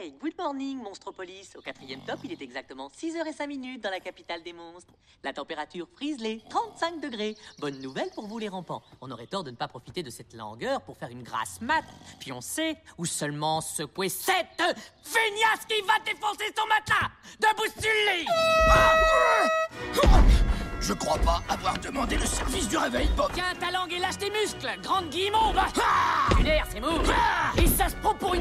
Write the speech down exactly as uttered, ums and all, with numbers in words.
Hey, good morning, Monstropolis. Au quatrième top, il est exactement six heures cinq minutes dans la capitale des monstres. La température frise les trente-cinq degrés. Bonne nouvelle pour vous les rampants. On aurait tort de ne pas profiter de cette langueur pour faire une grasse mat. Puis on sait où seulement secouer cette feignasse qui va défoncer son matelas. Debout sur le lit. Je crois pas avoir demandé le service du réveil, Bob. Tiens ta langue et lâche tes muscles. Grande guimauve. Lunaire, c'est mou. Et ça se prend pour une